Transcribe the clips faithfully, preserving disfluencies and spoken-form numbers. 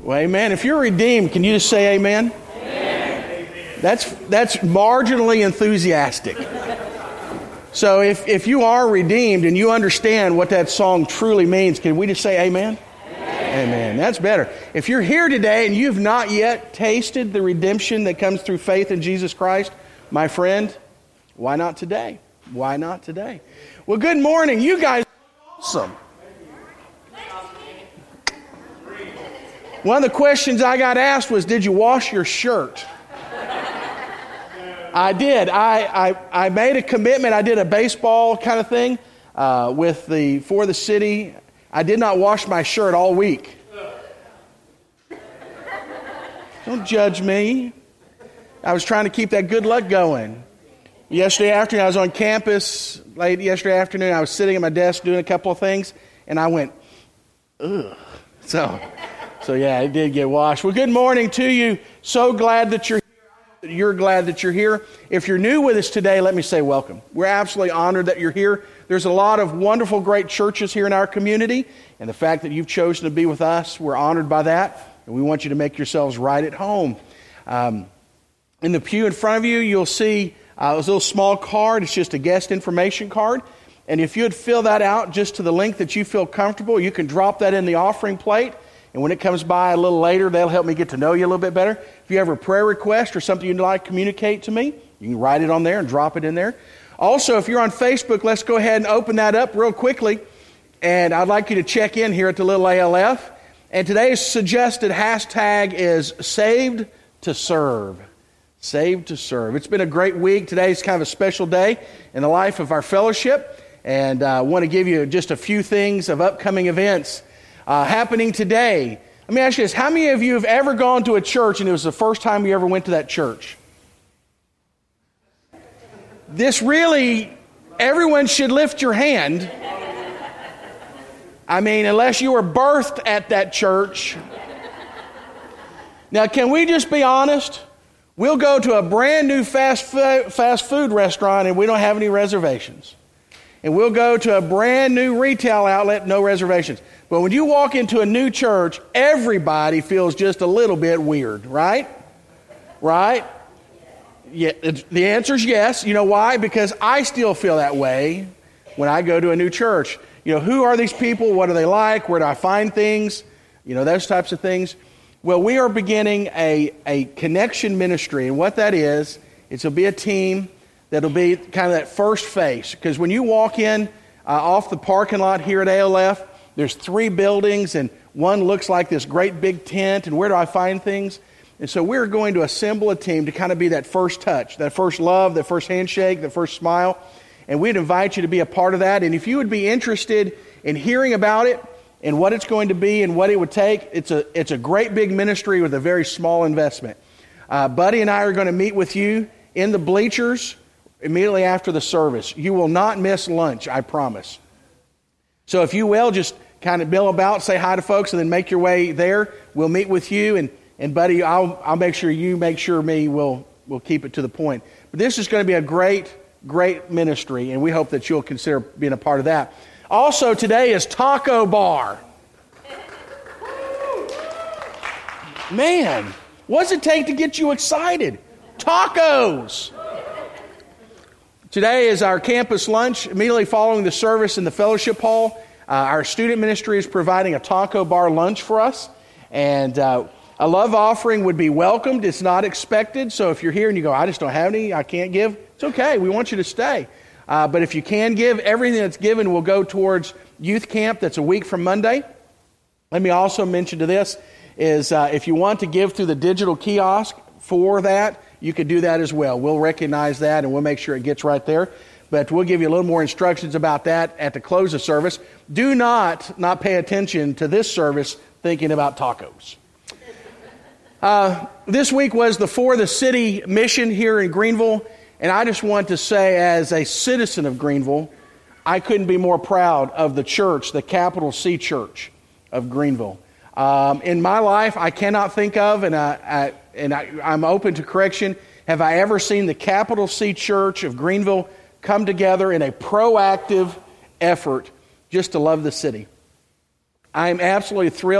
Well, amen. If you're redeemed, can you just say amen? Amen. That's that's marginally enthusiastic. So if, if you are redeemed and you understand what that song truly means, can we just say amen? Amen. Amen. That's better. If you're here today and you've not yet tasted the redemption that comes through faith in Jesus Christ, my friend, why not today? Why not today? Well, good morning. You guys are awesome. One of the questions I got asked was, did you wash your shirt? I did. I, I, I made a commitment. I did a baseball kind of thing uh, with the for the city. I did not wash my shirt all week. Don't judge me. I was trying to keep that good luck going. Yesterday afternoon, I was on campus late yesterday afternoon. I was sitting at my desk doing a couple of things, and I went, ugh. So... So yeah, it did get washed. Well, good morning to you. So glad that you're here. You're glad that you're here. If you're new with us today, let me say welcome. We're absolutely honored that you're here. There's a lot of wonderful, great churches here in our community, and the fact that you've chosen to be with us, we're honored by that, and we want you to make yourselves right at home. Um, in the pew in front of you, you'll see uh, this little small card. It's just a guest information card, and if you'd fill that out just to the length that you feel comfortable, you can drop that in the offering plate. And when it comes by a little later, that'll help me get to know you a little bit better. If you have a prayer request or something you'd like to communicate to me, you can write it on there and drop it in there. Also, if you're on Facebook, let's go ahead and open that up real quickly. And I'd like you to check in here at the little A L F. And today's suggested hashtag is Saved to Serve. Saved to Serve. It's been a great week. Today's kind of a special day in the life of our fellowship. And I uh, want to give you just a few things of upcoming events Uh, happening today. Let me ask you this. How many of you have ever gone to a church and it was the first time you ever went to that church? This really, everyone should lift your hand. I mean, unless you were birthed at that church. Now, can we just be honest? We'll go to a brand new fast food, fast food restaurant and we don't have any reservations. And we'll go to a brand new retail outlet, no reservations. But when you walk into a new church, everybody feels just a little bit weird, right? Right? Yeah, the answer is yes. You know why? Because I still feel that way when I go to a new church. You know, who are these people? What are they like? Where do I find things? You know, those types of things. Well, we are beginning a, a connection ministry. And what that is, it'll be a team that'll be kind of that first face. Because when you walk in uh, off the parking lot here at A L F, there's three buildings, and one looks like this great big tent, and where do I find things? And so we're going to assemble a team to kind of be that first touch, that first love, that first handshake, that first smile. And we'd invite you to be a part of that. And if you would be interested in hearing about it and what it's going to be and what it would take, it's a it's a great big ministry with a very small investment. Uh, Buddy and I are going to meet with you in the bleachers immediately after the service. You will not miss lunch, I promise. So if you will, just kind of bill about, say hi to folks, and then make your way there. We'll meet with you, and, and buddy, I'll I'll make sure you make sure me. We'll we'll keep it to the point. But this is going to be a great, great ministry, and we hope that you'll consider being a part of that. Also, today is Taco Bar. Man, what does it take to get you excited? Tacos. Today is our campus lunch. Immediately following the service in the fellowship hall, uh, our student ministry is providing a taco bar lunch for us. And uh, a love offering would be welcomed. It's not expected. So if you're here and you go, I just don't have any, I can't give, it's okay. We want you to stay. Uh, but if you can give, everything that's given will go towards youth camp. That's a week from Monday. Let me also mention to this is uh, if you want to give through the digital kiosk for that, you could do that as well. We'll recognize that and we'll make sure it gets right there. But we'll give you a little more instructions about that at the close of service. Do not not pay attention to this service thinking about tacos. Uh, this week was the For the City mission here in Greenville. And I just want to say, as a citizen of Greenville, I couldn't be more proud of the church, the capital C Church of Greenville. Um, in my life, I cannot think of, and, I, I, and I, I'm open to correction, have I ever seen the capital C Church of Greenville come together in a proactive effort just to love the city. I am absolutely thrilled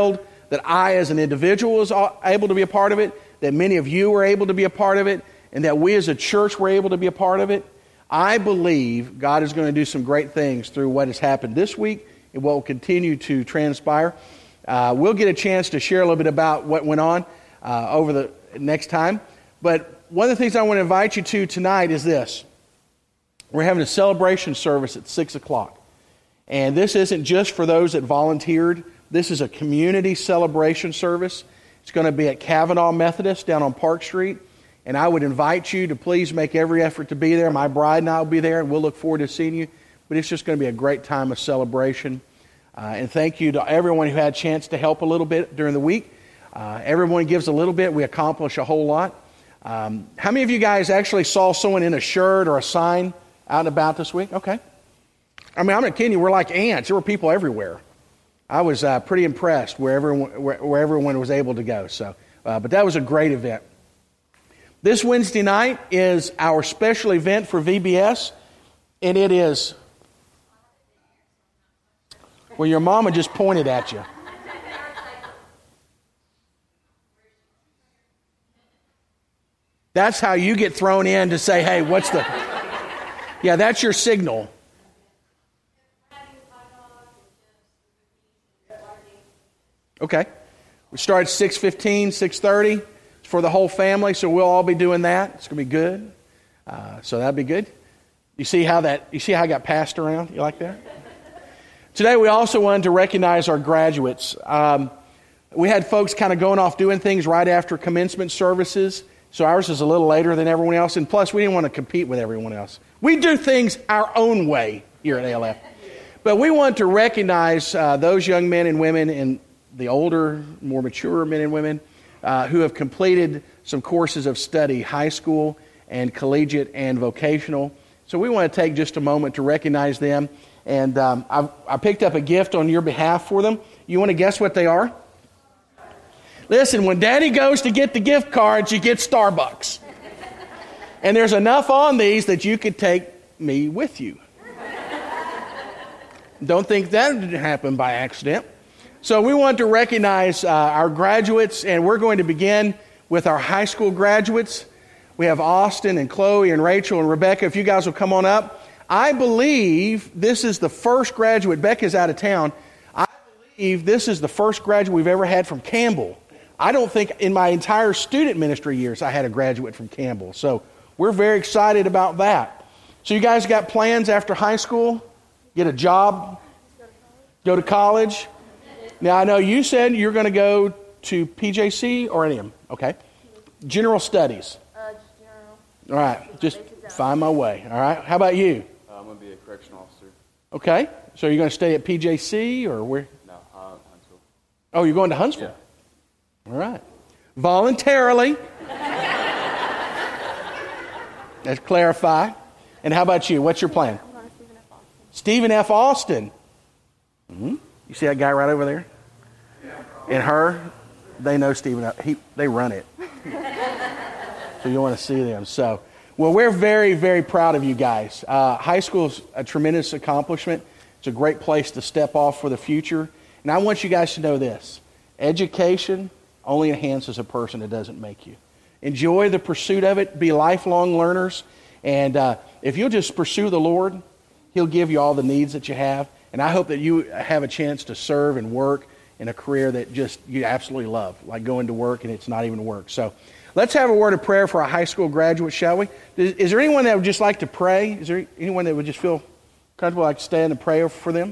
that I as an individual was able to be a part of it, that many of you were able to be a part of it, and that we as a church were able to be a part of it. I believe God is going to do some great things through what has happened this week and what will continue to transpire. Uh, we'll get a chance to share a little bit about what went on uh, over the next time. But one of the things I want to invite you to tonight is this. We're having a celebration service at six o'clock. And this isn't just for those that volunteered. This is a community celebration service. It's going to be at Kavanaugh Methodist down on Park Street. And I would invite you to please make every effort to be there. My bride and I will be there, and we'll look forward to seeing you. But it's just going to be a great time of celebration. Uh, and thank you to everyone who had a chance to help a little bit during the week. Uh, everyone gives a little bit. We accomplish a whole lot. Um, how many of you guys actually saw someone in a shirt or a sign out and about this week? Okay. I mean, I'm not kidding you. We're like ants. There were people everywhere. I was uh, pretty impressed where everyone, where, where everyone was able to go. So, uh, but that was a great event. This Wednesday night is our special event for V B S, and it is... Well, your mama just pointed at you. That's how you get thrown in to say, hey, what's the... Yeah, that's your signal. Okay. We start at six fifteen, six thirty. It's for the whole family, so we'll all be doing that. It's going to be good. Uh, so that'll be good. You see how that? You see how I got passed around? You like that? Today we also wanted to recognize our graduates. Um, we had folks kind of going off doing things right after commencement services, so ours is a little later than everyone else, and plus we didn't want to compete with everyone else. We do things our own way here at A L F. But we want to recognize uh, those young men and women and the older, more mature men and women uh, who have completed some courses of study, high school and collegiate and vocational. So we want to take just a moment to recognize them. And um, I, I picked up a gift on your behalf for them. You want to guess what they are? Listen, when Daddy goes to get the gift cards, you get Starbucks. And there's enough on these that you could take me with you. Don't think that didn't happen by accident. So we want to recognize uh, our graduates, and we're going to begin with our high school graduates. We have Austin and Chloe and Rachel and Rebecca. If you guys will come on up. I believe this is the first graduate. Becca's out of town. I believe this is the first graduate we've ever had from Campbell. I don't think in my entire student ministry years I had a graduate from Campbell. So we're very excited about that. So you guys got plans after high school? Get a job? Go to college? Now I know you said you're going to go to P J C or N M. Okay. General studies. Uh, just general. All right. Just find my way. All right. How about you? Uh, I'm going to be a correctional officer. Okay. So you're going to stay at P J C or where? No, uh, Huntsville. Oh, you're going to Huntsville? Yeah. All right. Voluntarily. Let's clarify. And how about you? What's your plan? I'm going to Stephen F. Austin. Stephen F. Austin. Mm-hmm. You see that guy right over there? And her, they know Stephen F. He, they run it. So you want to see them. So, well, we're very, very proud of you guys. Uh, high school is a tremendous accomplishment. It's a great place to step off for the future. And I want you guys to know this. Education only enhances a person. It doesn't make you. Enjoy the pursuit of it. Be lifelong learners. And uh, if you'll just pursue the Lord, He'll give you all the needs that you have. And I hope that you have a chance to serve and work in a career that just you absolutely love, like going to work and it's not even work. So let's have a word of prayer for our high school graduates, shall we? Is, is there anyone that would just like to pray? Is there anyone that would just feel comfortable like to stand and pray for them?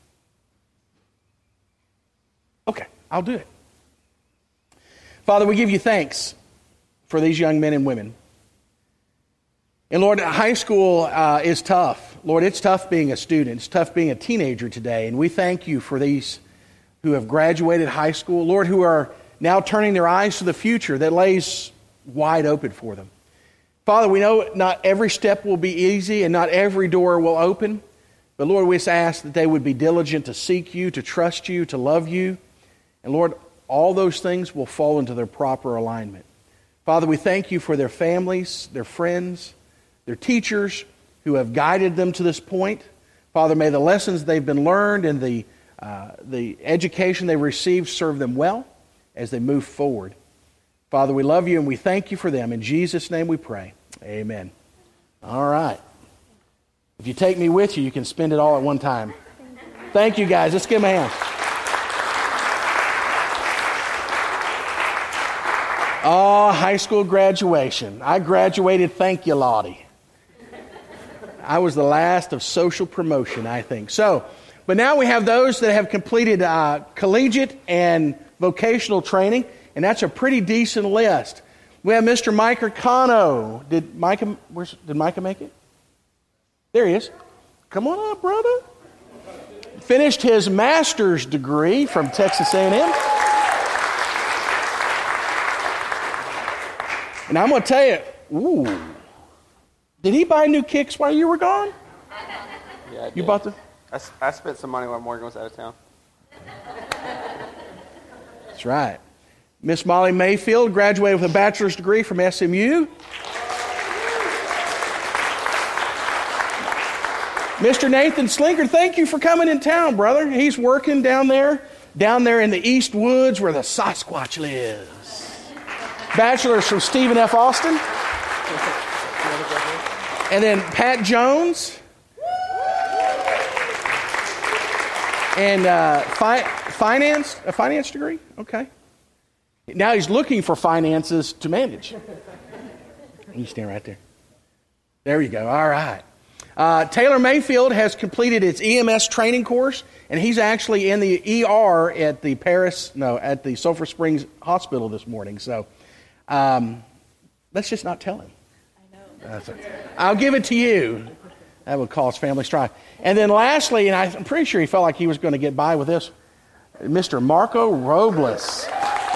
Okay, I'll do it. Father, we give you thanks for these young men and women. And Lord, high school uh, is tough. Lord, it's tough being a student. It's tough being a teenager today. And we thank you for these who have graduated high school. Lord, who are now turning their eyes to the future that lays wide open for them. Father, we know not every step will be easy and not every door will open. But Lord, we just ask that they would be diligent to seek you, to trust you, to love you. And Lord, all those things will fall into their proper alignment. Father, we thank you for their families, their friends, their teachers who have guided them to this point. Father, may the lessons they've been learned and the, uh, the education they've received serve them well. as they move forward. Father, we love you and we thank you for them. In Jesus' name we pray. Amen. All right. If you take me with you, you can spend it all at one time. Thank you, guys. Let's give them a hand. Oh, high school graduation. I graduated, thank you, Lottie. I was the last of social promotion, I think. So, but now we have those that have completed uh, collegiate and vocational training, and that's a pretty decent list. We have Mister Micah Cano. Did Micah, where's, did Micah make it? There he is. Come on up, brother. Finished his master's degree from Texas A and M. And I'm going to tell you, ooh, did he buy new kicks while you were gone? Yeah, I did. You bought the... I, s- I spent some money while Morgan was out of town. That's right. Miss Molly Mayfield graduated with a bachelor's degree from S M U. Mister Nathan Slinger, thank you for coming in town, brother. He's working down there, down there in the East Woods where the Sasquatch lives. Bachelor's from Stephen F. Austin. And then Pat Jones. And uh, fi- finance, a finance degree? Okay. Now he's looking for finances to manage. You stand right there. There you go. All right. Uh, Taylor Mayfield has completed his E M S training course, and he's actually in the E R at the Paris, no, at the Sulphur Springs Hospital this morning. So um, let's just not tell him. I know. That's it. I'll give it to you. That would cause family strife. And then lastly, and I'm pretty sure he felt like he was going to get by with this, Mister Marco Robles.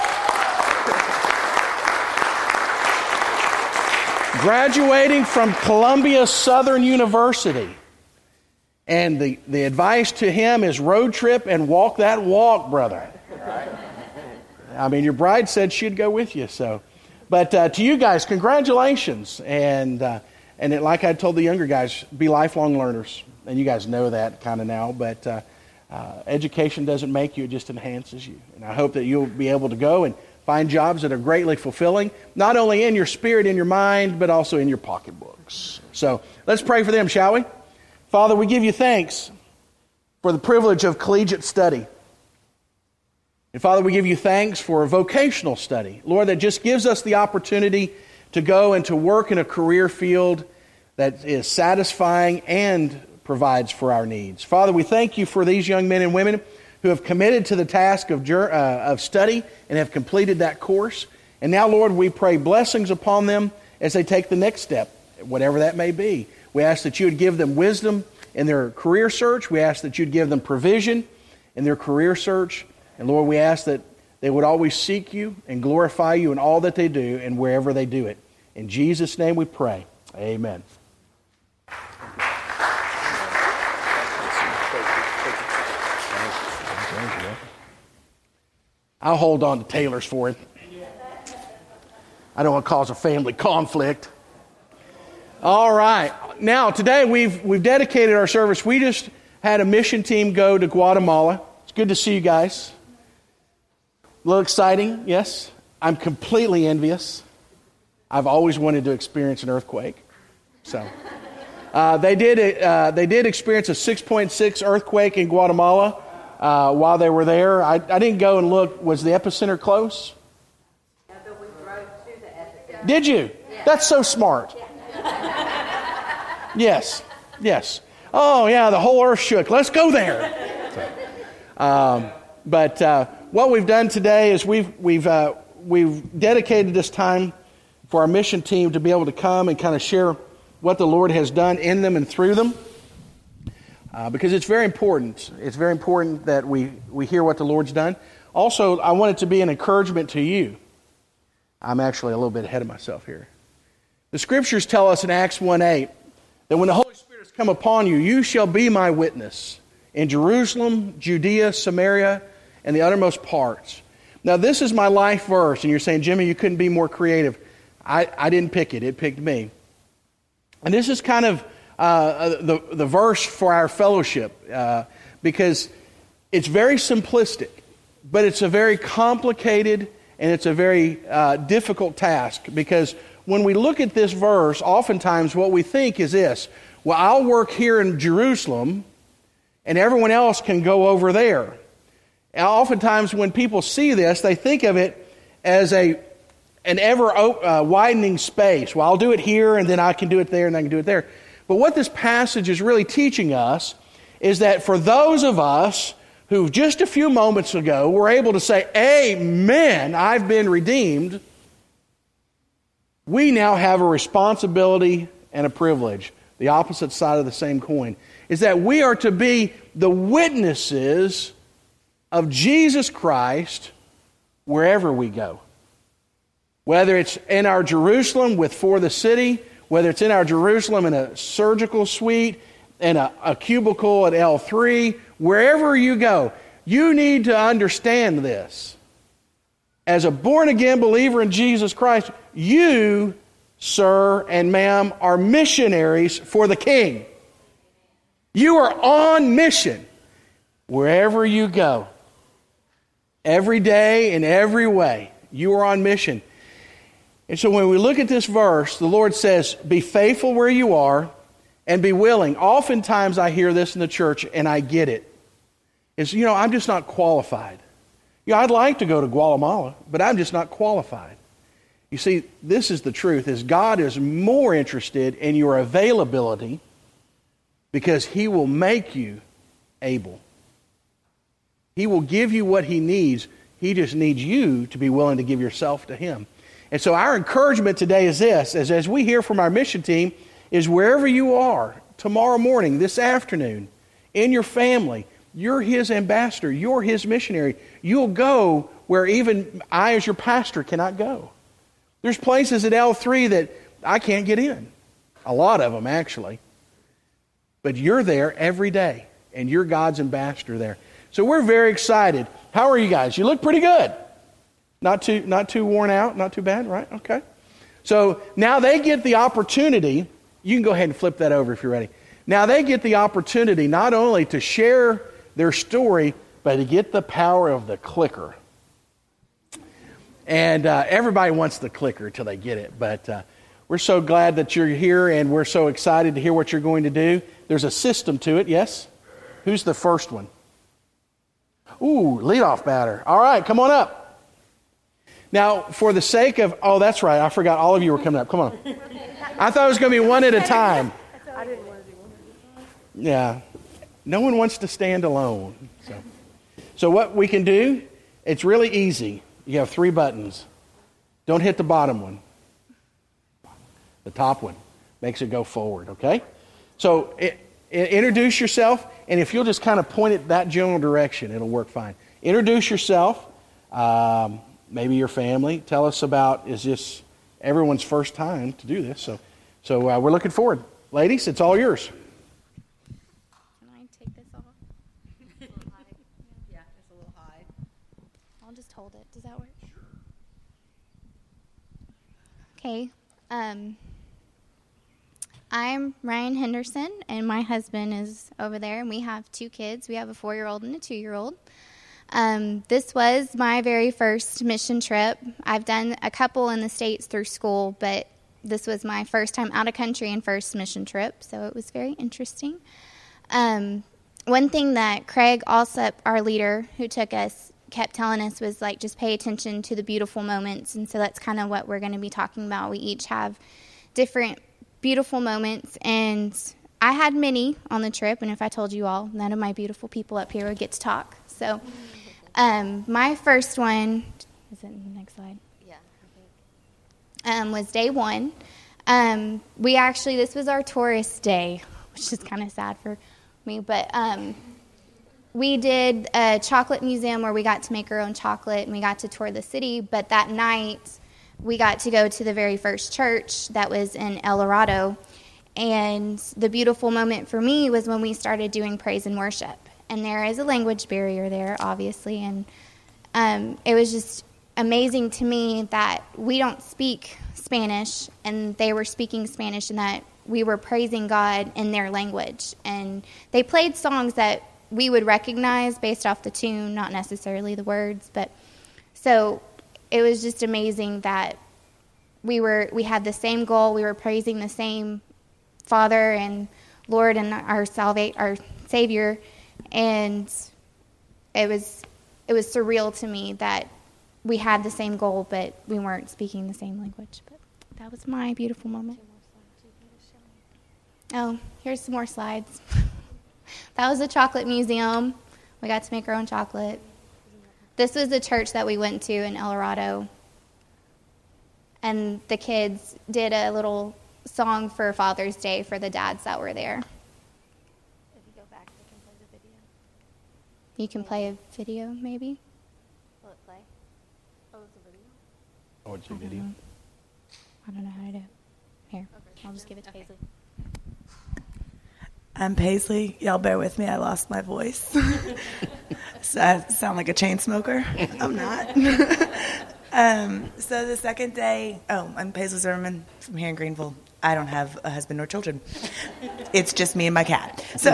Graduating from Columbia Southern University. And the, the advice to him is road trip and walk that walk, brother. I mean, your bride said she'd go with you. So, But uh, to you guys, congratulations. And uh, and it, like I told the younger guys, be lifelong learners. And you guys know that kind of now. But uh, uh, education doesn't make you, it just enhances you. And I hope that you'll be able to go and find jobs that are greatly fulfilling, not only in your spirit, in your mind, but also in your pocketbooks. So let's pray for them, shall we? Father, we give you thanks for the privilege of collegiate study. And Father, we give you thanks for vocational study. Lord, that just gives us the opportunity to go and to work in a career field that is satisfying and provides for our needs. Father, we thank you for these young men and women who have committed to the task of, uh, of study and have completed that course. And now, Lord, we pray blessings upon them as they take the next step, whatever that may be. We ask that you would give them wisdom in their career search. We ask that you'd give them provision in their career search. And Lord, we ask that they would always seek you and glorify you in all that they do and wherever they do it. In Jesus' name we pray. Amen. I'll hold on to Taylor's for him. I don't want to cause a family conflict. All right. Now, today we've we've dedicated our service. We just had a mission team go to Guatemala. It's good to see you guys. A little exciting, yes. I'm completely envious. I've always wanted to experience an earthquake. So uh, they did uh, they did experience a six point six earthquake in Guatemala. Uh, while they were there, I, I didn't go and look. Was the epicenter close? Yeah, but we drove to the epicenter. Did you? Yeah. That's so smart. Yes, yes. Oh, yeah, the whole earth shook. Let's go there. Um, but uh, what we've done today is we've we've uh, we've dedicated this time for our mission team to be able to come and kind of share what the Lord has done in them and through them. Uh, because it's very important. It's very important that we, we hear what the Lord's done. Also, I want it to be an encouragement to you. I'm actually a little bit ahead of myself here. The Scriptures tell us in Acts one eight that when the Holy Spirit has come upon you, you shall be my witness in Jerusalem, Judea, Samaria, and the uttermost parts. Now, this is my life verse, and you're saying, Jimmy, you couldn't be more creative. I, I didn't pick it. It picked me. And this is kind of Uh, the, the verse for our fellowship uh, because it's very simplistic. but it's a very complicated and it's a very uh, difficult task, because when we look at this verse, oftentimes what we think is this: well, I'll work here in Jerusalem and everyone else can go over there. And oftentimes when people see this, they think of it as a an ever uh, widening space. Well, I'll do it here and then I can do it there and I can do it there. But what this passage is really teaching us is that for those of us who just a few moments ago were able to say, amen, I've been redeemed, we now have a responsibility and a privilege, the opposite side of the same coin, is that we are to be the witnesses of Jesus Christ wherever we go. Whether it's in our Jerusalem with For the City, whether it's in our Jerusalem in a surgical suite, in a, a cubicle at L three, wherever you go, you need to understand this. As a born-again believer in Jesus Christ, you, sir and ma'am, are missionaries for the King. You are on mission wherever you go. Every day, in every way, you are on mission. And so when we look at this verse, the Lord says, be faithful where you are and be willing. Oftentimes I hear this in the church and I get it. It's, you know, I'm just not qualified. You know, I'd like to go to Guatemala, but I'm just not qualified. You see, this is the truth, is God is more interested in your availability because He will make you able. He will give you what He needs. He just needs you to be willing to give yourself to Him. And so our encouragement today is this, as, as we hear from our mission team, is wherever you are, tomorrow morning, this afternoon, in your family, you're His ambassador, you're His missionary. You'll go where even I as your pastor cannot go. There's places at L three that I can't get in. A lot of them, actually. But you're there every day, and you're God's ambassador there. So we're very excited. How are you guys? You look pretty good. Not too, not too worn out, not too bad, right? Okay. So now they get the opportunity. You can go ahead and flip that over if you're ready. Now they get the opportunity not only to share their story, but to get the power of the clicker. And uh, everybody wants the clicker until they get it. But uh, we're so glad that you're here, and we're so excited to hear what you're going to do. There's a system to it, yes? Who's the first one? Ooh, leadoff batter. All right, come on up. Now, for the sake of, oh, that's right, I forgot all of you were coming up. Come on. I thought it was going to be one at a time. I didn't want to do one at a time. Yeah. No one wants to stand alone. So, so what we can do, it's really easy. You have three buttons. Don't hit the bottom one. The top one makes it go forward, okay? So it, it, introduce yourself, and if you'll just kind of point it that general direction, it'll work fine. Introduce yourself. Um... Maybe your family. Tell us about, is this everyone's first time to do this? So so uh, we're looking forward. Ladies, it's all yours. Can I take this off? Yeah, it's a little high. I'll just hold it. Does that work? Sure. Okay. Um, I'm Ryan Henderson, and my husband is over there, and we have two kids. We have a four-year-old and a two-year-old. Um, this was my very first mission trip. I've done a couple in the States through school, but this was my first time out of country and first mission trip, so it was very interesting. Um, one thing that Craig Alsop, our leader who took us, kept telling us was, like, just pay attention to the beautiful moments, and so that's kind of what we're going to be talking about. We each have different beautiful moments, and I had many on the trip, and if I told you all, none of my beautiful people up here would get to talk. So um, my first one, is it the next slide? Yeah, I think. Um, was day one. Um, we actually, this was our tourist day, which is kind of sad for me, but um, we did a chocolate museum where we got to make our own chocolate, and we got to tour the city, but that night we got to go to the very first church that was in El Dorado, and the beautiful moment for me was when we started doing praise and worship. And there is a language barrier there, obviously, and um, it was just amazing to me that we don't speak Spanish, and they were speaking Spanish, and that we were praising God in their language. And they played songs that we would recognize based off the tune, not necessarily the words. But so it was just amazing that we were we had the same goal. We were praising the same Father and Lord and our salva- our Savior, and it was it was surreal to me that we had the same goal, but we weren't speaking the same language. But that was my beautiful moment. Oh, here's some more slides. That was a chocolate museum. We got to make our own chocolate. This was the church that we went to in El Dorado. And the kids did a little song for Father's Day for the dads that were there. If you go back, we can play the video. You can play a video, maybe? Will it play? Oh, it's a video? Oh, it's a video. I don't know how to do it. Here, I'll just give it to Paisley. I'm Paisley. Y'all bear with me. I lost my voice. So I sound like a chain smoker. I'm not. um, so the second day, oh, I'm Paisley Zimmerman from here in Greenville. I don't have a husband or children. It's just me and my cat. So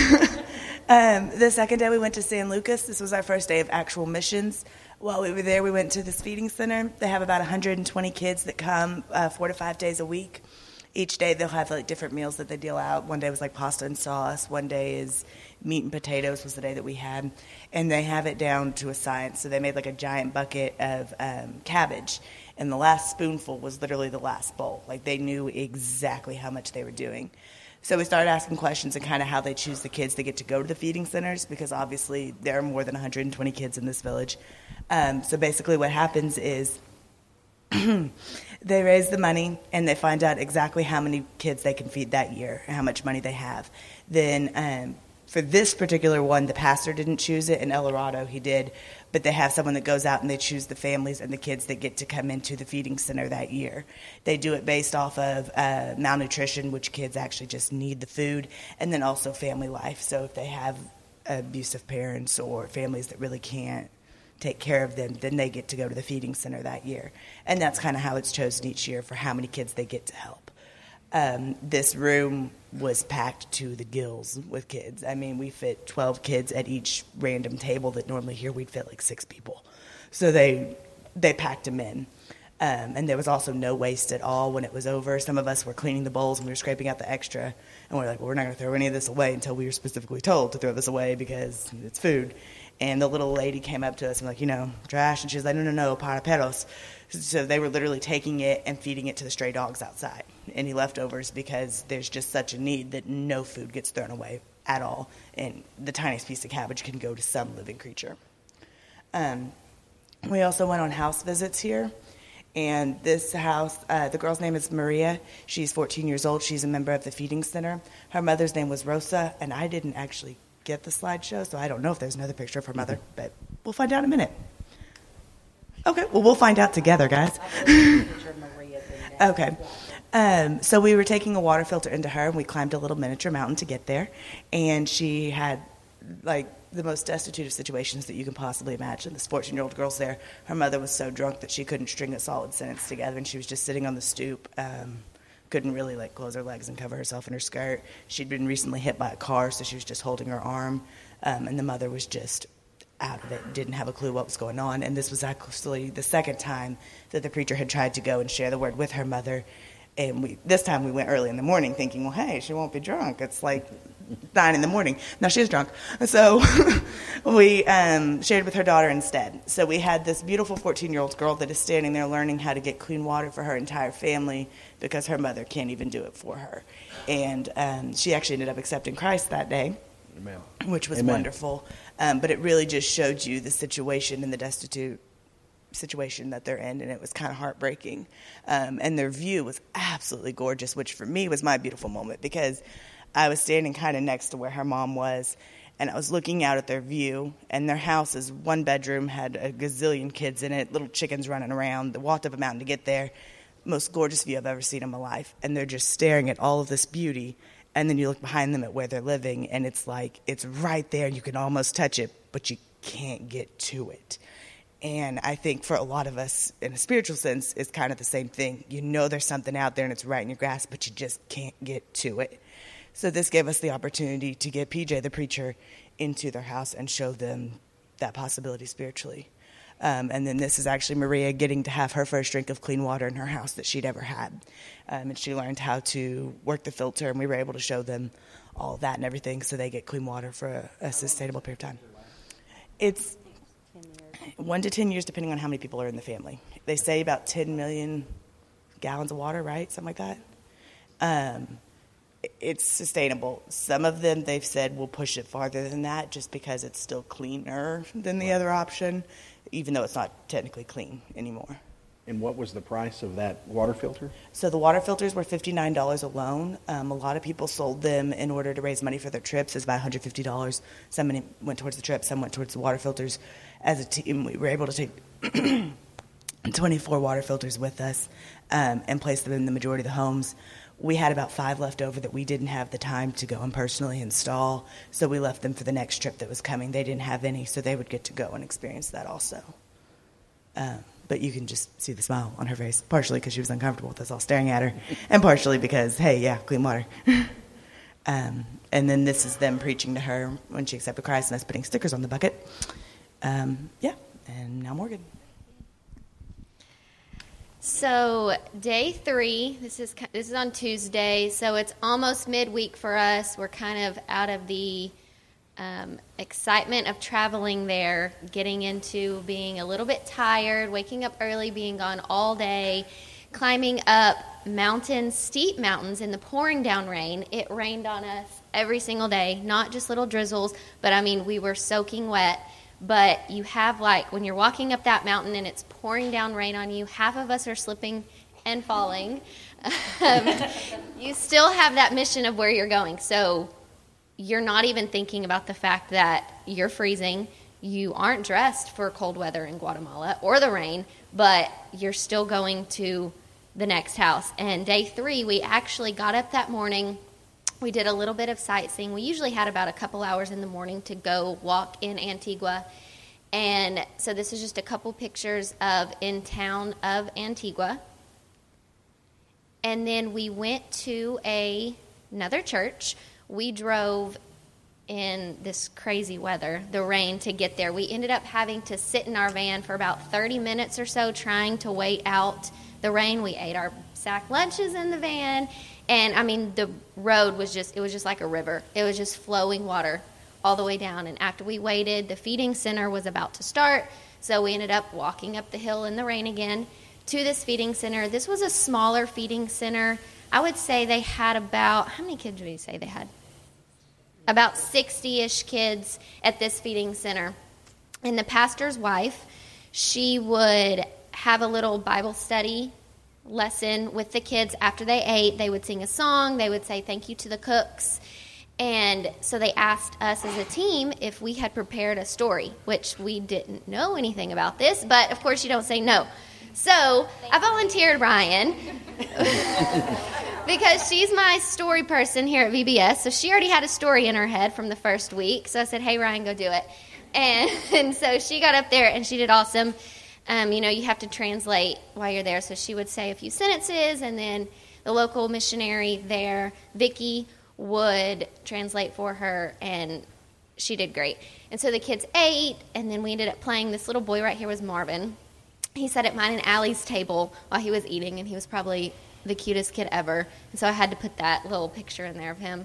um, the second day we went to San Lucas. This was our first day of actual missions. While we were there, we went to this feeding center. They have about one hundred twenty kids that come uh, four to five days a week. Each day they'll have like different meals that they deal out. One day was like pasta and sauce. One day is meat and potatoes was the day that we had. And they have it down to a science. So they made like a giant bucket of um, cabbage. And the last spoonful was literally the last bowl. Like they knew exactly how much they were doing. So we started asking questions and kind of how they choose the kids that get to go to the feeding centers, because obviously there are more than one hundred twenty kids in this village. Um, so basically what happens is they raise the money and they find out exactly how many kids they can feed that year and how much money they have. Then um, for this particular one, the pastor didn't choose it. In El Dorado, he did. But they have someone that goes out and they choose the families and the kids that get to come into the feeding center that year. They do it based off of uh, malnutrition, which kids actually just need the food, and then also family life. So if they have abusive parents or families that really can't take care of them, then they get to go to the feeding center that year. And that's kind of how it's chosen each year for how many kids they get to help. Um, this room was packed to the gills with kids. I mean, we fit twelve kids at each random table that normally here we'd fit like six people. So they they packed them in. Um, and there was also no waste at all when it was over. Some of us were cleaning the bowls and we were scraping out the extra. And we we're like, well, we're not going to throw any of this away until we were specifically told to throw this away because it's food. And the little lady came up to us and like, you know, trash. And she was like, no, no, no, para perros. So they were literally taking it and feeding it to the stray dogs outside, any leftovers, because there's just such a need that no food gets thrown away at all. And the tiniest piece of cabbage can go to some living creature. Um, we also went on house visits here. And this house, uh, the girl's name is Maria. She's fourteen years old. She's a member of the feeding center. Her mother's name was Rosa, and I didn't actually get the slideshow, so I don't know if there's another picture of her mother, but we'll find out in a minute. Okay, well, we'll find out together, guys. Okay. Um, so we were taking a water filter into her, and we climbed a little miniature mountain to get there, and she had, like, the most destitute of situations that you can possibly imagine. This fourteen-year-old girl's there. Her mother was so drunk that she couldn't string a solid sentence together, and she was just sitting on the stoop, um, couldn't really like close her legs and cover herself in her skirt. She'd been recently hit by a car, so she was just holding her arm, um, and the mother was just out of it, didn't have a clue what was going on. And this was actually the second time that the preacher had tried to go and share the word with her mother. And we this time we went early in the morning thinking, well, hey, she won't be drunk. It's like nine in the morning. No, she is drunk. So we um, shared with her daughter instead. So we had this beautiful fourteen-year-old girl that is standing there learning how to get clean water for her entire family because her mother can't even do it for her. And um, she actually ended up accepting Christ that day, Amen. Which was Amen. Wonderful. Um, but it really just showed you the situation and the destitute situation that they're in, and it was kind of heartbreaking. Um, and their view was absolutely gorgeous, which for me was my beautiful moment because I was standing kind of next to where her mom was, and I was looking out at their view, and their house is one bedroom, had a gazillion kids in it, little chickens running around. They walked up a mountain to get there. Most gorgeous view I've ever seen in my life. And they're just staring at all of this beauty, and then you look behind them at where they're living, and it's like it's right there. You can almost touch it, but you can't get to it. And I think for a lot of us, in a spiritual sense, it's kind of the same thing. You know there's something out there, and it's right in your grasp, but you just can't get to it. So this gave us the opportunity to get P J, the preacher, into their house and show them that possibility spiritually. Um, and then this is actually Maria getting to have her first drink of clean water in her house that she'd ever had. Um, and she learned how to work the filter, and we were able to show them all that and everything so they get clean water for a, a sustainable period of time. It's one to ten years, depending on how many people are in the family. They say about ten million gallons of water, right? Something like that. Um, it's sustainable. Some of them, they've said, will push it farther than that just because it's still cleaner than the other option, even though it's not technically clean anymore. And what was the price of that water filter? So the water filters were fifty-nine dollars alone. Um, a lot of people sold them in order to raise money for their trips. It's about one hundred fifty dollars. Some money went towards the trip, some went towards the water filters. As a team, we were able to take twenty-four water filters with us um, and place them in the majority of the homes. We had about five left over that we didn't have the time to go and personally install, so we left them for the next trip that was coming. They didn't have any, so they would get to go and experience that also. Um, but you can just see the smile on her face, partially because she was uncomfortable with us all staring at her, and partially because, hey, yeah, clean water. um, and then this is them preaching to her when she accepted Christ and us putting stickers on the bucket. Um, yeah, and now Morgan. So day three, this is this is on Tuesday, so it's almost midweek for us. We're kind of out of the um, excitement of traveling there, getting into being a little bit tired, waking up early, being gone all day, climbing up mountains, steep mountains in the pouring down rain. It rained on us every single day, not just little drizzles, but I mean, we were soaking wet. But you have, like, when you're walking up that mountain and it's pouring down rain on you, half of us are slipping and falling. Um, you still have that mission of where you're going. So you're not even thinking about the fact that you're freezing. You aren't dressed for cold weather in Guatemala or the rain, but you're still going to the next house. And day three, we actually got up that morning. We did a little bit of sightseeing. We usually had about a couple hours in the morning to go walk in Antigua. And so this is just a couple pictures of in town of Antigua. And then we went to a, another church. We drove in this crazy weather, the rain, to get there. We ended up having to sit in our van for about thirty minutes or so trying to wait out the rain. We ate our sack lunches in the van. And, I mean, the road was just, it was just like a river. It was just flowing water all the way down. And after we waited, the feeding center was about to start. So we ended up walking up the hill in the rain again to this feeding center. This was a smaller feeding center. I would say they had about, how many kids would you say they had? About sixty-ish kids at this feeding center. And the pastor's wife, she would have a little Bible study lesson with the kids after they ate. They would sing a song. They would say thank you to the cooks. And so they asked us as a team if we had prepared a story, which we didn't know anything about this, but of course you don't say no. So I volunteered Ryan because she's my story person here at V B S. So she already had a story in her head from the first week. So I said, hey, Ryan, go do it. And, and so she got up there and she did awesome. Um, you know, you have to translate while you're there. So she would say a few sentences, and then the local missionary there, Vicky, would translate for her, and she did great. And so the kids ate, and then we ended up playing. This little boy right here was Marvin. He sat at mine and Allie's table while he was eating, and he was probably the cutest kid ever. And so I had to put that little picture in there of him.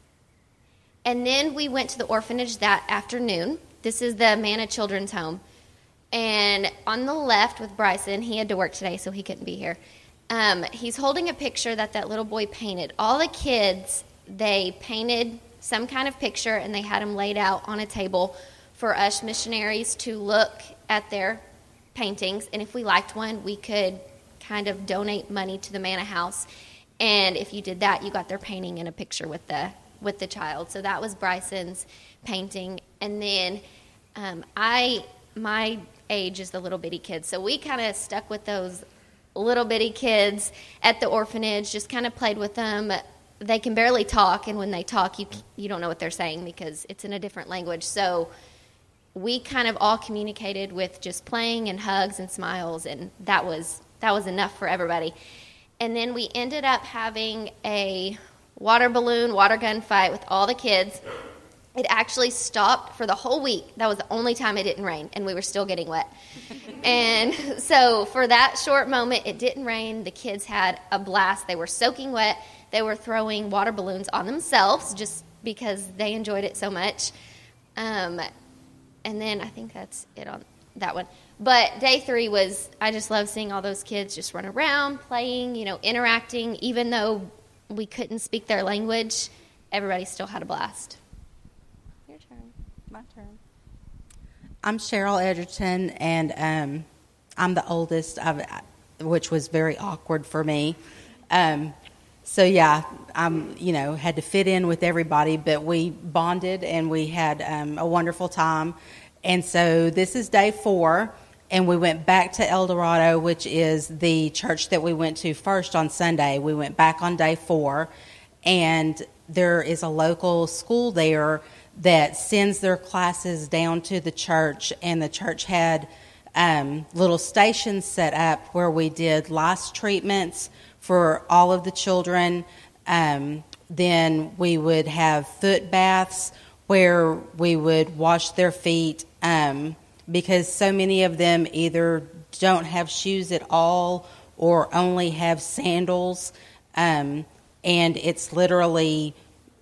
And then we went to the orphanage that afternoon. This is the Manna Children's Home. And on the left with Bryson, he had to work today, so he couldn't be here. Um, he's holding a picture that that little boy painted. All the kids, they painted some kind of picture, and they had them laid out on a table for us missionaries to look at their paintings. And if we liked one, we could kind of donate money to the Manna House. And if you did that, you got their painting and a picture with the with the child. So that was Bryson's painting. And then um, I, my age is the little bitty kids. So we kind of stuck with those little bitty kids at the orphanage, just kind of played with them. They can barely talk, and when they talk, you you don't know what they're saying because it's in a different language. So we kind of all communicated with just playing and hugs and smiles, and that was that was enough for everybody. And then we ended up having a water balloon, water gun fight with all the kids. It actually stopped for the whole week. That was the only time it didn't rain, and we were still getting wet. And so for that short moment, it didn't rain. The kids had a blast. They were soaking wet. They were throwing water balloons on themselves just because they enjoyed it so much. Um, and then I think that's it on that one. But day three was, I just love seeing all those kids just run around, playing, you know, interacting. Even though we couldn't speak their language, everybody still had a blast. Your turn. My turn. I'm Cheryl Edgerton, and um, I'm the oldest, of, which was very awkward for me. Um, so, yeah, I'm, you know, had to fit in with everybody, but we bonded, and we had um, a wonderful time. And so this is day four, and we went back to El Dorado, which is the church that we went to first on Sunday. We went back on day four, and there is a local school there that sends their classes down to the church, and the church had um, little stations set up where we did lice treatments for all of the children. Um, then we would have foot baths where we would wash their feet um, because so many of them either don't have shoes at all or only have sandals, um, and it's literally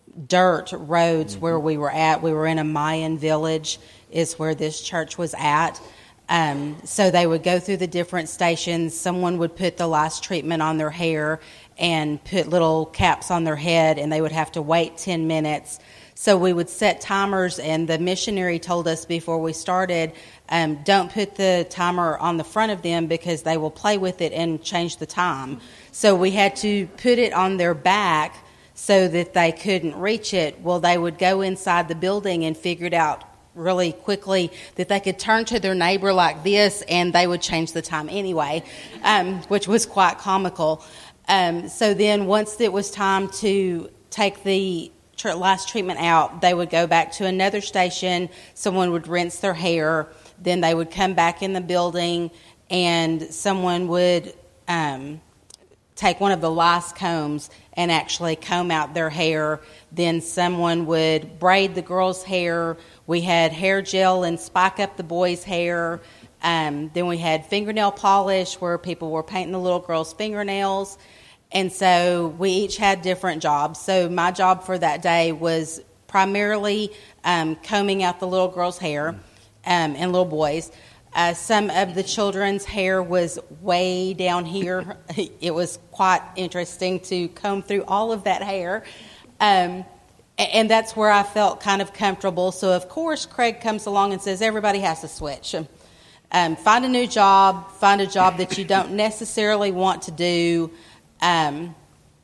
dirt roads where we were at. We were in a Mayan village is where this church was at. Um, so they would go through the different stations. Someone would put the lice treatment on their hair and put little caps on their head, and they would have to wait ten minutes. So we would set timers, and the missionary told us before we started, um, don't put the timer on the front of them because they will play with it and change the time. So we had to put it on their back so that they couldn't reach it. Well, they would go inside the building and figured out really quickly that they could turn to their neighbor like this and they would change the time anyway, um, which was quite comical. Um, so then once it was time to take the tr- lice treatment out, they would go back to another station. Someone would rinse their hair. Then they would come back in the building, and someone would um, take one of the lice combs and actually comb out their hair. Then someone would braid the girls' hair. We had hair gel and spike up the boys' hair. Um, then we had fingernail polish where people were painting the little girls' fingernails. And so we each had different jobs. So my job for that day was primarily um, combing out the little girls' hair um, and little boys. Uh, some of the children's hair was way down here. It was quite interesting to comb through all of that hair. Um, and that's where I felt kind of comfortable. So, of course, Craig comes along and says, everybody has to switch. Um, find a new job. Find a job that you don't necessarily want to do. Um,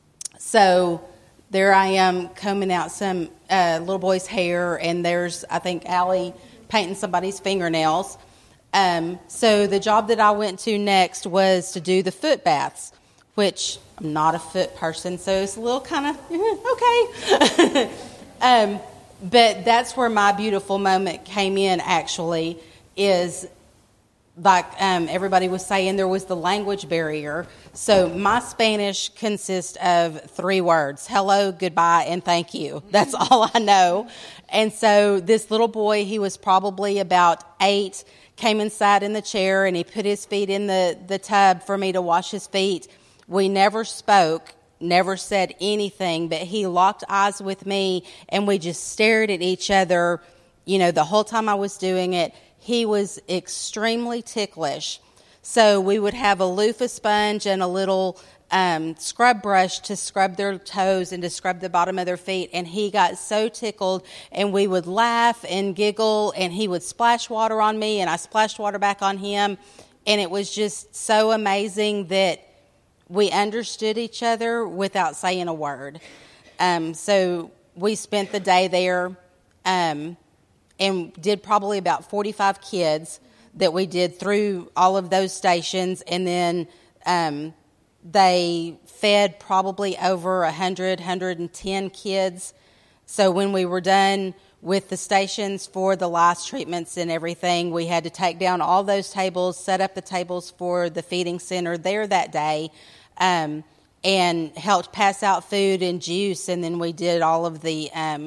so there I am combing out some uh, little boy's hair, and there's, I think, Allie painting somebody's fingernails. Um, so the job that I went to next was to do the foot baths, which I'm not a foot person, so it's a little kind of, okay. um, but that's where my beautiful moment came in, actually, is like um, everybody was saying, there was the language barrier. So my Spanish consists of three words: hello, goodbye, and thank you. That's all I know. And so this little boy, he was probably about eight, came inside in the chair, and he put his feet in the, the tub for me to wash his feet. We never spoke, never said anything, but he locked eyes with me, and we just stared at each other, you know, the whole time I was doing it. He was extremely ticklish. So we would have a loofah sponge and a little um, scrub brush to scrub their toes and to scrub the bottom of their feet. And he got so tickled, and we would laugh and giggle, and he would splash water on me, and I splashed water back on him. And it was just so amazing that we understood each other without saying a word. Um, so we spent the day there. Um, and did probably about forty-five kids that we did through all of those stations. And then um, they fed probably over one hundred, one hundred ten kids. So when we were done with the stations for the lice treatments and everything, we had to take down all those tables, set up the tables for the feeding center there that day, um, and helped pass out food and juice. And then we did all of the Um,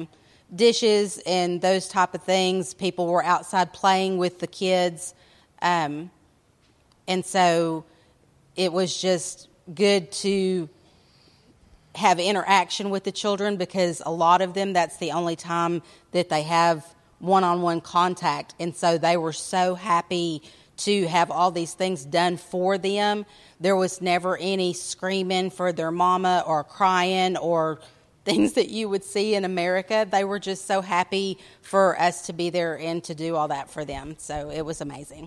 dishes and those type of things. People were outside playing with the kids. Um, and so it was just good to have interaction with the children, because a lot of them, that's the only time that they have one-on-one contact. And so they were so happy to have all these things done for them. There was never any screaming for their mama or crying or things that you would see in America. They were just so happy for us to be there and to do all that for them. So it was amazing.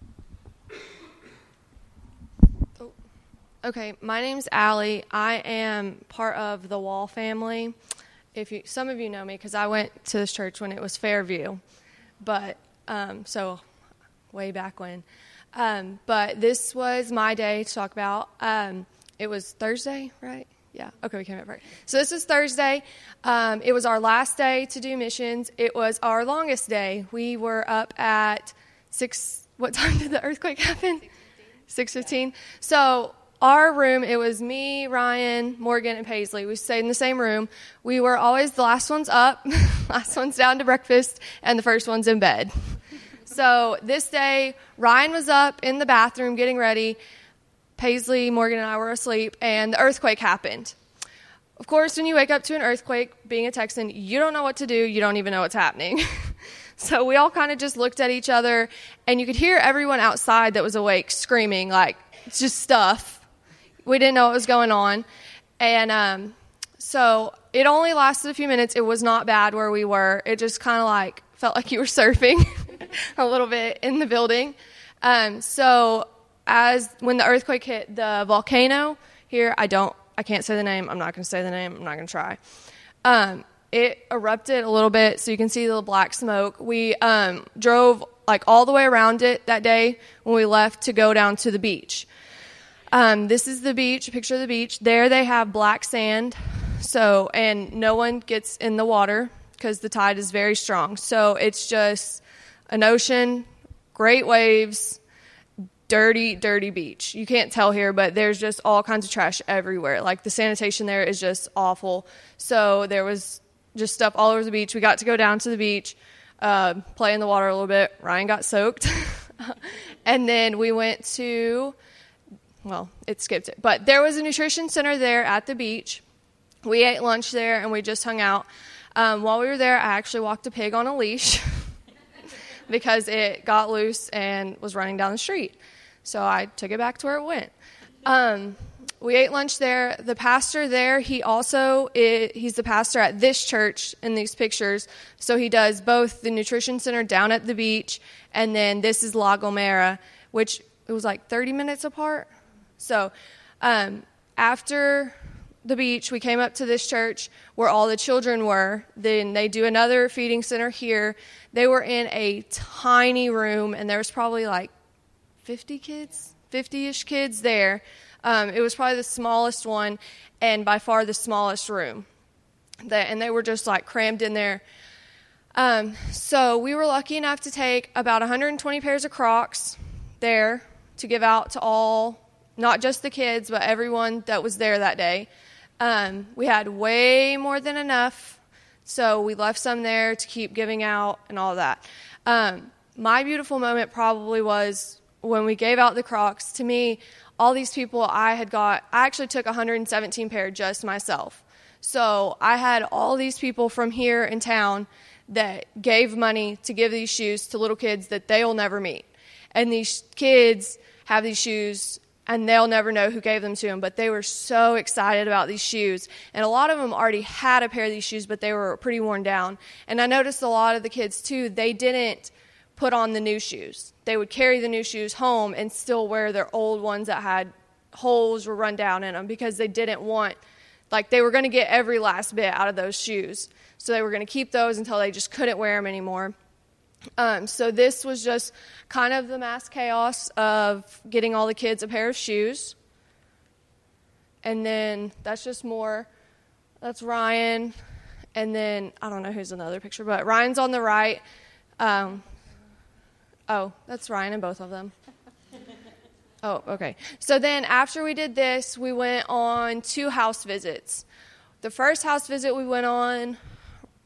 Okay, my name's Allie. I am part of the Wall family. If you, some of you know me because I went to this church when it was Fairview, but um, so way back when. Um, but this was my day to talk about. Um, it was Thursday, right? Yeah. Okay, we came up right. So this is Thursday. Um, it was our last day to do missions. It was our longest day. We were up at six. What time did the earthquake happen? Six fifteen. So our room, it was me, Ryan, Morgan, and Paisley. We stayed in the same room. We were always the last ones up, last ones down to breakfast, and the first ones in bed. So this day, Ryan was up in the bathroom getting ready. Paisley, Morgan, and I were asleep, and the earthquake happened. Of course, when you wake up to an earthquake, being a Texan, you don't know what to do. You don't even know what's happening. So we all kind of just looked at each other, and you could hear everyone outside that was awake screaming, like, it's just stuff. We didn't know what was going on. And um, so it only lasted a few minutes. It was not bad where we were. It just kind of like felt like you were surfing a little bit in the building. Um, so as when the earthquake hit the volcano here, I don't, I can't say the name. I'm not going to say the name. I'm not going to try. Um, it erupted a little bit, so you can see the black smoke. We um, drove like all the way around it that day when we left to go down to the beach. Um, this is the beach, a picture of the beach. There they have black sand, so and no one gets in the water because the tide is very strong. So it's just an ocean, great waves, dirty, dirty beach. You can't tell here, but there's just all kinds of trash everywhere. Like the sanitation there is just awful. So there was just stuff all over the beach. We got to go down to the beach, uh, play in the water a little bit. Ryan got soaked. And then we went to... Well, it skipped it. But there was a nutrition center there at the beach. We ate lunch there, and we just hung out. Um, while we were there, I actually walked a pig on a leash because it got loose and was running down the street. So I took it back to where it went. Um, we ate lunch there. The pastor there, he also is, he's the pastor at this church in these pictures. So he does both the nutrition center down at the beach, and then this is La Gomera, which it was like thirty minutes apart. So um, after the beach, we came up to this church where all the children were. Then they do another feeding center here. They were in a tiny room, and there was probably like fifty kids, fifty-ish kids there. Um, it was probably the smallest one and by far the smallest room. That, and they were just like crammed in there. Um, so we were lucky enough to take about one hundred twenty pairs of Crocs there to give out to all, not just the kids, but everyone that was there that day. Um, we had way more than enough, so we left some there to keep giving out and all that. Um, my beautiful moment probably was when we gave out the Crocs. To me, all these people I had got, I actually took one hundred seventeen pair just myself. So I had all these people from here in town that gave money to give these shoes to little kids that they'll never meet. And these kids have these shoes, and they'll never know who gave them to them, but they were so excited about these shoes. And a lot of them already had a pair of these shoes, but they were pretty worn down. And I noticed a lot of the kids, too, they didn't put on the new shoes. They would carry the new shoes home and still wear their old ones that had holes or run down in them because they didn't want, like they were going to get every last bit out of those shoes. So they were going to keep those until they just couldn't wear them anymore. Um, so this was just kind of the mass chaos of getting all the kids a pair of shoes. And then that's just more, that's Ryan. And then, I don't know who's another picture, but Ryan's on the right. Um, oh, that's Ryan in both of them. Oh, okay. So then after we did this, we went on two house visits. The first house visit we went on,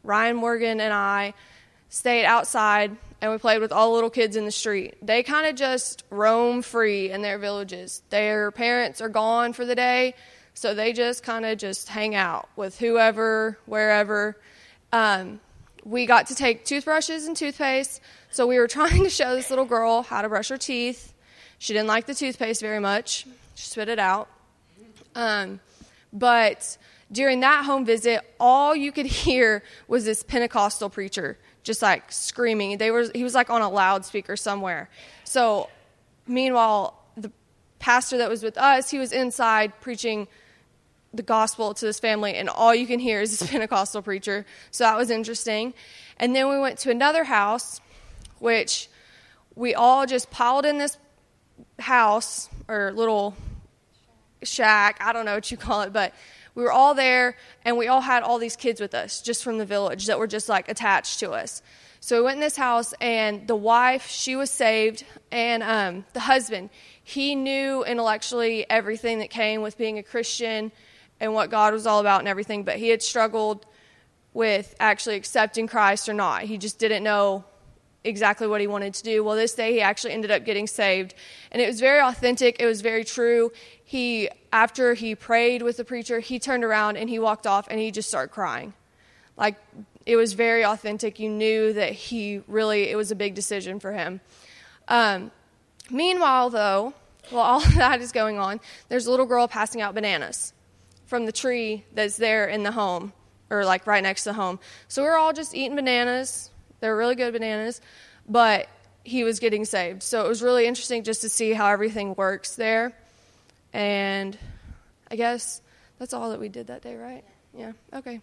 Ryan Morgan and I stayed outside, and we played with all the little kids in the street. They kind of just roam free in their villages. Their parents are gone for the day, so they just kind of just hang out with whoever, wherever. Um, we got to take toothbrushes and toothpaste, so we were trying to show this little girl how to brush her teeth. She didn't like the toothpaste very much. She spit it out. Um, but during that home visit, all you could hear was this Pentecostal preacher just like screaming. They were, he was like on a loudspeaker somewhere. So meanwhile, the pastor that was with us, he was inside preaching the gospel to this family, and all you can hear is this Pentecostal preacher. So that was interesting. And then we went to another house, which we all just piled in this house or little shack. I don't know what you call it, but we were all there, and we all had all these kids with us just from the village that were just like attached to us. So we went in this house, and the wife, she was saved, and um, the husband, he knew intellectually everything that came with being a Christian and what God was all about and everything, but he had struggled with actually accepting Christ or not. He just didn't know exactly what he wanted to do. Well, this day he actually ended up getting saved, and it was very authentic. It was very true. He, after he prayed with the preacher, he turned around and he walked off, and he just started crying. Like, it was very authentic. You knew that he really, it was a big decision for him. Um, meanwhile, though, while all of that is going on, there's a little girl passing out bananas from the tree that's there in the home, or like right next to the home. So we were all just eating bananas. They were really good bananas, but he was getting saved. So it was really interesting just to see how everything works there. And I guess that's all that we did that day, right? Yeah, okay.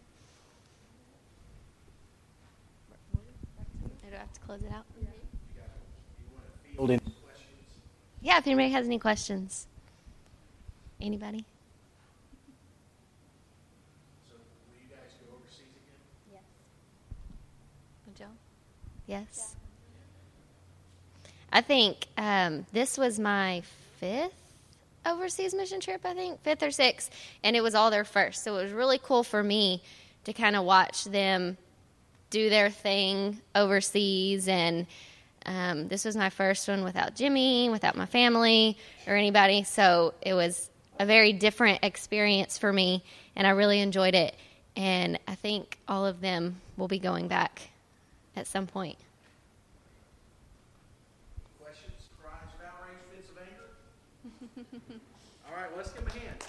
Do I have to close it out? Field in- Yeah, if anybody has any questions. Anybody? So will you guys go overseas again? Would y'all? Yes. I think um, this was my fifth overseas mission trip, I think, fifth or sixth, and it was all their first. So it was really cool for me to kind of watch them do their thing overseas, and um, this was my first one without Jimmy, without my family or anybody, so it was a very different experience for me, and I really enjoyed it, and I think all of them will be going back at some point. Questions, cries, or outrage, fits of anger? All right, well, let's give them a hand.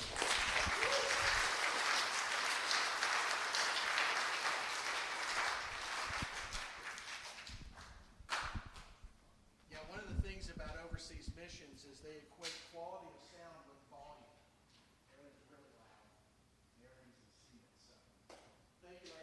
Yeah, one of the things about overseas missions is they equate quality